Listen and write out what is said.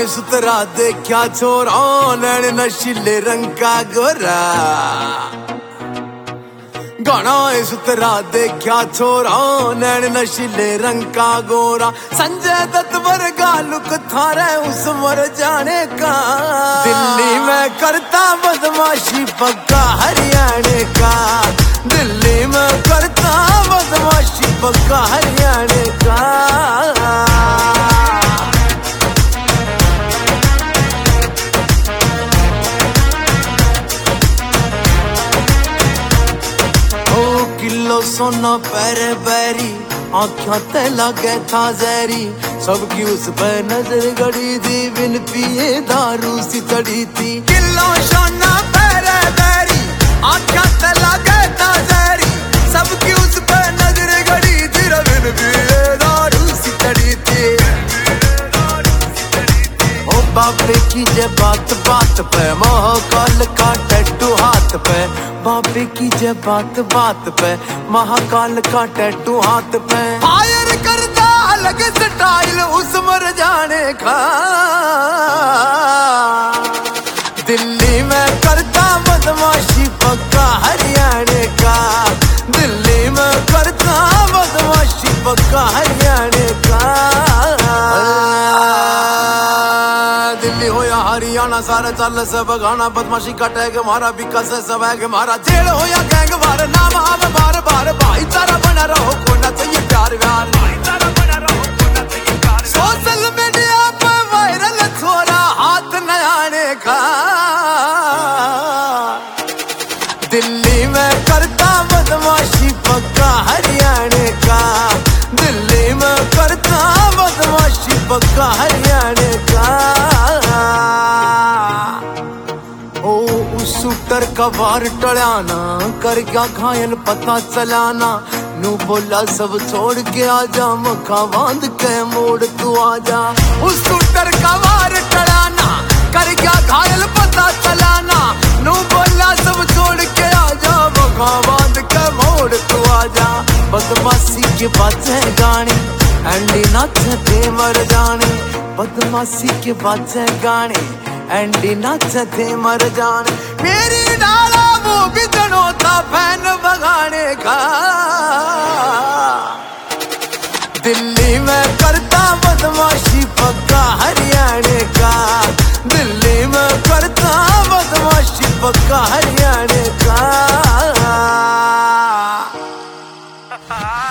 सुतरा देखा छोरा नैन नशीले रंग का गोरा। गाना सुतरा देखा छोरा नैन नशीले रंग का गोरा। संजय दत्त वर्गा लुक थारे उस मर जाने का। दिल्ली में करता बदमाशी पक्का हरियाणे का। दिल्ली में करता बदमाशी पक्का हरियाणे का। किलो सोना पैरे बैरी आँखों ते लगे था जहरी। सबकी उस पर नजर गड़ी थी बिन पिए दारू सी चढ़ी थी। किलो सोना पैरे बैरी आँखों ते लगे था जहरी। सबकी उस पर नजर गड़ी थी बिन पिए दारू सी चढ़ी थी। ओ बाबे की जे बात बात पे महाकाल का टैटू हाथ पे। बाबे की जे बात बात पे महाकाल का टैटू हाथ पे। फायर करता अलग स्टाइल उस मर जाने का। दिल्ली में करता बदमाशी पक्का हरियाणे का। दिल्ली में करता बदमाशी पक्का हरियाणे का। दिल्ली हो या हरियाणा सारे चल सब गाना। बदमाशी का टैग मारा विकास स्वैग मारा। जेल हो या गैंग वार नाम आवे बार बार। भाईचारा बना रहो कोना चाहिए प्यार व्यार। भाईचारा बना रहो कोना चाहिए प्यार। सोशल मीडिया पे वायरल छोरा हाथ न आने का। दिल्ली में करता बदमाशी पक्का हरियाणे का। दिल्ली में करता बदमाशी पक्का हरियाणे का। शूटर का वार टड़ाना कर गया घायल पता चलाना। नू बोला सब छोड़ के आजा मखा बांध के मोड़ तू आजा। उस शूटर का वार टड़ाना कर गया घायल पता चलाना। नू बोला सब छोड़ के आजा मखा बांध के मोड़ तू आजा। बदमाशी के बातें गाने एंडी नाचते मर जाने। बदमाशी के बातें गाने एंडी नाचते मर जाने। मेरी डाला वो भी जनोता फैन बगाने का। दिल्ली में करता बदमाशी पक्का हरियाणे का। दिल्ली में करता बदमाशी पक्का हरियाणे का।